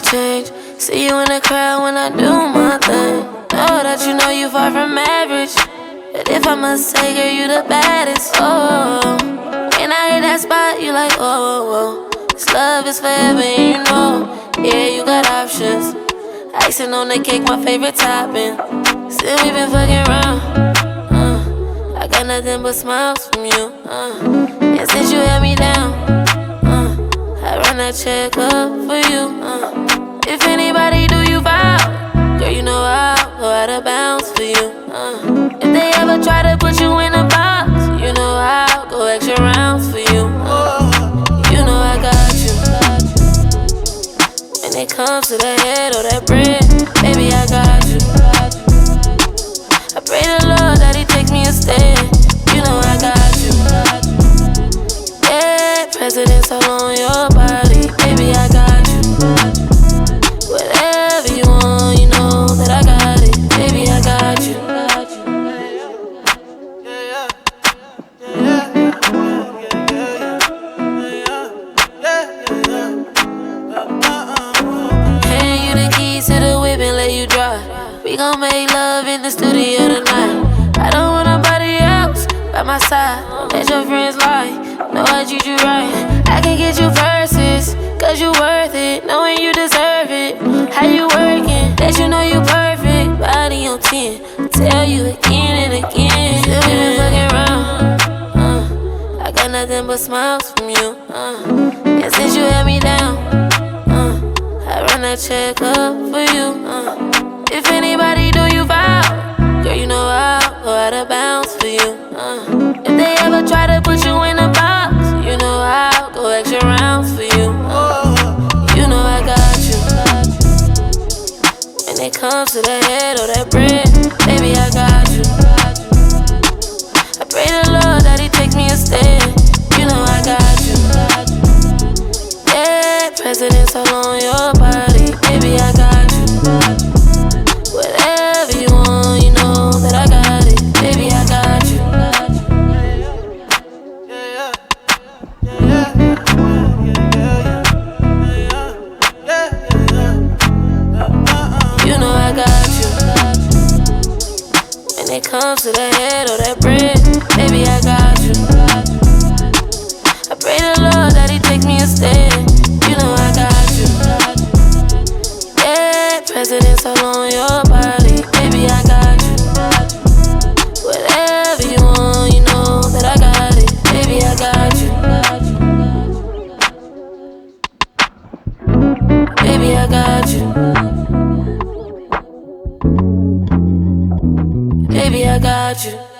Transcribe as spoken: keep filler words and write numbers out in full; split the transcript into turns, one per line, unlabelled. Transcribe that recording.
change. See you in the crowd when I do my thing. Know that you know you far from average, but if I must say, girl, you the baddest. Oh, when I hit that spot, you like, oh, oh, oh. This love is forever, and you know, yeah, you got options. Icing on the cake, my favorite topping. Still we been fucking around. Uh, I got nothing but smiles from you. Uh, and since you held me down, uh, I run that check up for you. Uh, if anybody do you foul, girl, you know I'll go out of bounds for you. Uh, if they ever try to put you in a box, you know I'll go extra rounds for you. Uh, you know I got you. When it comes to that head or that bread, baby, I got you. I pray the Lord that He takes me a step. You know I got you. Yeah, presidents all on your body, baby, I got you. Whatever you want, you know that I got it, baby, I got you. Hand you the keys to the whip and let you drive. We gon' make love in the studio tonight. I don't want nobody else by my side. Don't let your friends lie, know I treat you right. I can get you verses, cause you worth it, knowing you deserve it. How you working, that you know you perfect. Body on ten, tell you again and again. Still we been fucking around. uh, I got nothing but smiles from you. uh, And since you held me down, uh, I run that check up for you. uh, If anybody do you foul, girl, you know I'll go out of bounds for you. Uh, if they ever try to put you in a box, you know I'll go extra rounds for you. Uh, you know I got you. When it comes to that head or that bread, baby, I got you. I pray the Lord that He takes me a step. You know I got you. Yeah, presidents all on your body, baby, I got you. Whatever you want, you know that I got it, baby, I got you. You know I got you. When it comes to that head or that bread, baby, I got you. I pray the Lord that He takes me a step. You know I got you. Yeah, presidents all on your body, baby, I got you. Whatever you want, you know that I got it, baby, I got you. Baby, I got you. Baby, I got you.